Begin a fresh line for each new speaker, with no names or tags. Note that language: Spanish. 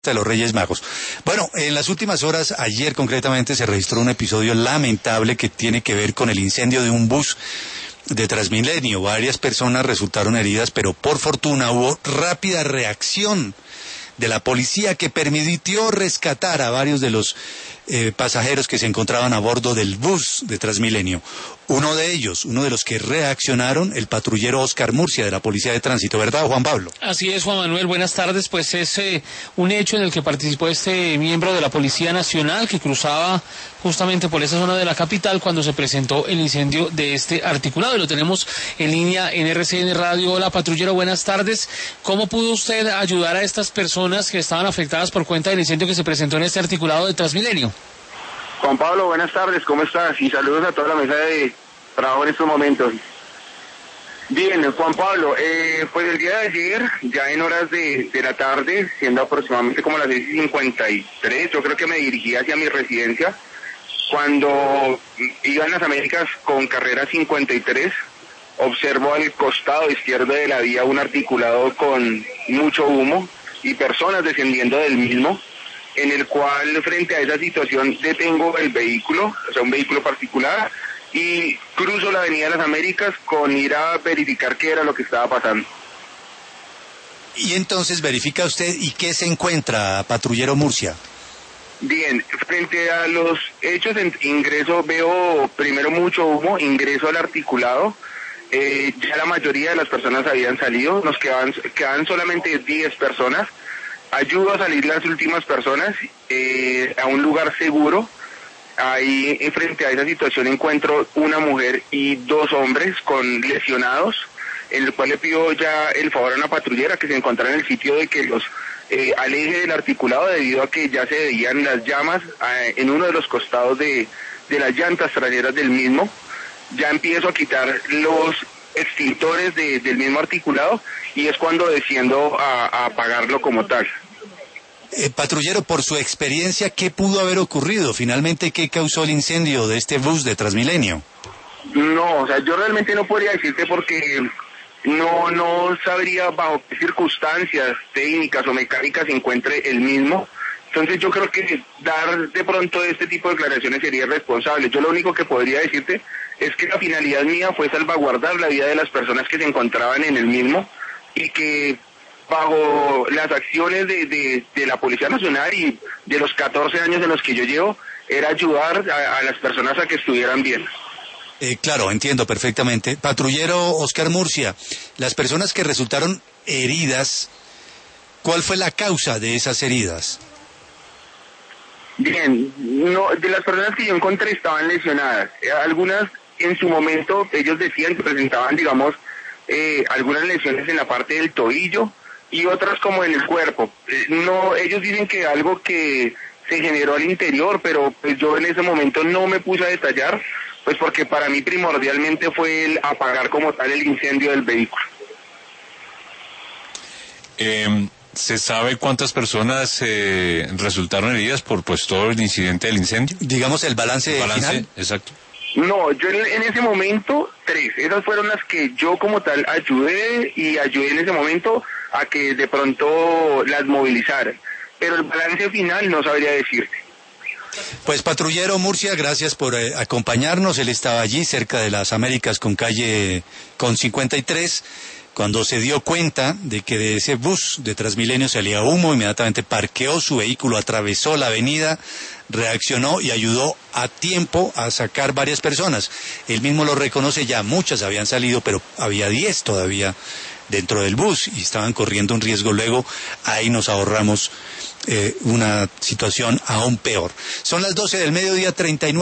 de los Reyes Magos. Bueno, en las últimas horas, ayer concretamente, se registró un episodio lamentable que tiene que ver con el incendio de un bus de Transmilenio. Varias personas resultaron heridas, pero por fortuna hubo rápida reacción de la policía que permitió rescatar a varios de los pasajeros que se encontraban a bordo del bus de Transmilenio. Uno de ellos, uno de los que reaccionaron, el patrullero Oscar Murcia de la Policía de Tránsito, ¿verdad, Juan Pablo?
Así es, Juan Manuel, buenas tardes. Pues es un hecho en el que participó este miembro de la Policía Nacional que cruzaba justamente por esa zona de la capital cuando se presentó el incendio de este articulado, y lo tenemos en línea en RCN Radio. Hola, patrullero, buenas tardes. ¿Cómo pudo usted ayudar a estas personas que estaban afectadas por cuenta del incendio que se presentó en este articulado de Transmilenio?
Juan Pablo, buenas tardes, ¿cómo estás? Y saludos a toda la mesa de trabajo en estos momentos. Bien, Juan Pablo, pues el día de ayer, ya en horas de la tarde, siendo aproximadamente como las 6:53, yo creo que me dirigí hacia mi residencia, cuando iba en las Américas con carrera 53, observo al costado izquierdo de la vía un articulado con mucho humo y personas descendiendo del mismo, en el cual frente a esa situación detengo el vehículo, o sea, un vehículo particular, y cruzo la avenida de las Américas con ir a verificar qué era lo que estaba pasando.
Y entonces verifica usted, ¿y qué se encuentra, patrullero Murcia?
Bien, frente a los hechos, ingreso, veo primero mucho humo, ingreso al articulado, ya la mayoría de las personas habían salido, nos quedaban solamente 10 personas, ayudo a salir las últimas personas a un lugar seguro. Ahí, frente a esa situación, encuentro una mujer y 2 hombres con lesionados, en el cual le pido ya el favor a una patrullera que se encontrara en el sitio de que los aleje del articulado, debido a que ya se veían las llamas en uno de los costados de las llantas traseras del mismo. Ya empiezo a quitar los extintores del mismo articulado y es cuando desciendo a apagarlo como tal.
Patrullero, por su experiencia, ¿qué pudo haber ocurrido? Finalmente, ¿qué causó el incendio de este bus de Transmilenio?
No, o sea, yo realmente no podría decirte porque no sabría bajo qué circunstancias técnicas o mecánicas se encuentre el mismo. Entonces yo creo que dar de pronto este tipo de declaraciones sería irresponsable. Yo lo único que podría decirte es que la finalidad mía fue salvaguardar la vida de las personas que se encontraban en el mismo y que bajo las acciones de la Policía Nacional y de los 14 años en los que yo llevo, era ayudar a las personas a que estuvieran bien.
Claro, entiendo perfectamente. Patrullero Oscar Murcia, las personas que resultaron heridas, ¿cuál fue la causa de esas heridas?
Bien, no, de las personas que yo encontré estaban lesionadas. Algunas en su momento ellos decían que presentaban, digamos, algunas lesiones en la parte del tobillo y otras como en el cuerpo. No, ellos dicen que algo que se generó al interior, pero pues yo en ese momento no me puse a detallar, pues porque para mí primordialmente fue el apagar como tal el incendio del vehículo.
¿Se sabe cuántas personas resultaron heridas por pues todo el incidente del incendio?
Digamos el balance final.
Exacto.
No, yo en ese momento 3, esas fueron las que yo como tal ayudé en ese momento a que de pronto las movilizaran, pero el balance final no sabría decirte.
Pues patrullero Murcia, gracias por acompañarnos. Él estaba allí cerca de las Américas con calle con 53, cuando se dio cuenta de que de ese bus de Transmilenio salía humo, inmediatamente parqueó su vehículo, atravesó la avenida, reaccionó y ayudó a tiempo a sacar varias personas. Él mismo lo reconoce, ya muchas habían salido, pero había 10 todavía dentro del bus y estaban corriendo un riesgo. Luego ahí nos ahorramos una situación aún peor. Son las 12 del mediodía, 39.